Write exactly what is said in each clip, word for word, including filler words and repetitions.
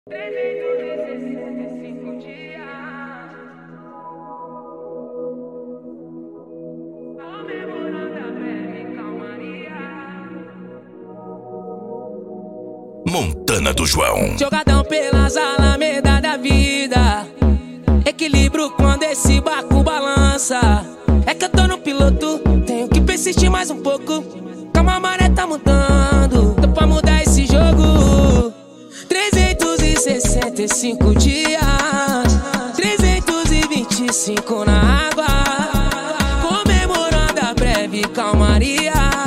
trezentos e sessenta e cinco dias comemorando a breve calmaria. Montana do João. Jogadão pelas alamedas da vida, equilíbrio quando esse barco balança. É que eu tô no piloto, tenho que persistir mais um pouco. Calma, a maré tá mudando, tô pra mudar esse jogo. Trezentos e sessenta e cinco dias, trezentos e vinte e cinco na água, comemorando a breve calmaria.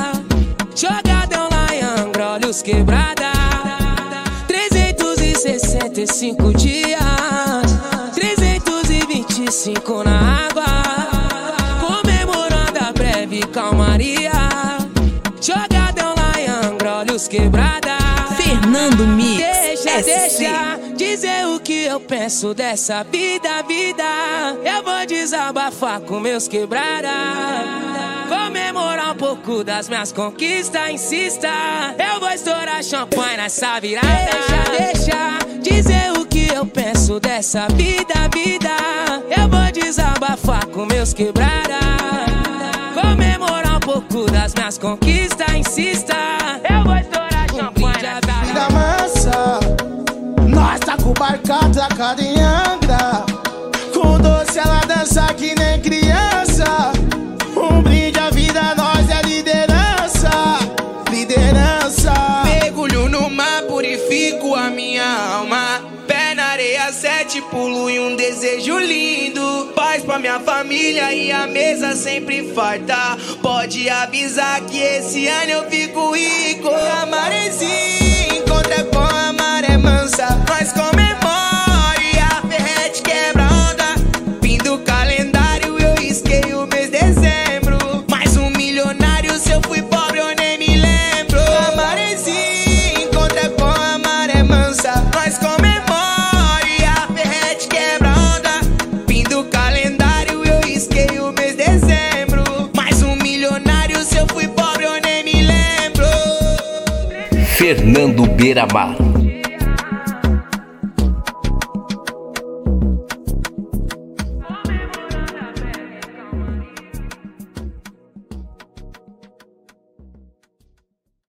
Jogadão lá em Angra, olhos quebrada. Trezentos e sessenta e cinco dias, trezentos e vinte e cinco na água, comemorando a breve calmaria. Jogadão lá em Angra, olhos quebrada. Fernando Mix. Deixa, S C. deixa dizer o que eu penso dessa vida, vida. Eu vou desabafar com meus quebrada, comemorar um pouco das minhas conquistas, insista. Eu vou estourar champanhe nessa virada. Deixa, deixa dizer o que eu penso dessa vida, vida. Eu vou desabafar com meus quebrada, comemorar um pouco das minhas conquistas, insista. Eu vou estourar champanhe nessa Vida mansa, nós tá com o barco atracado em Angra. Com doce ela dança que nem criança. Um brinde à vida, nós é liderança. Liderança. Mergulho no mar, purifico a minha alma. Pé na areia, sete pulo e um desejo lindo. Paz pra minha família e a mesa sempre farta. Pode avisar que esse ano eu fico rico. A marezinha encontra com a maré mansa. Nós comemora e a ferrete quebra onda. Fim do calendário, eu risquei o mês de dezembro. Mais um milionário, se eu fui pobre eu nem me lembro. A marezinha encontra com a maré mansa. Nós comemora e a ferrete quebra onda. Fim do calendário, eu risquei o mês de dezembro. Mais um milionário, se eu fui pobre eu nem me lembro. Fernando Beiramar.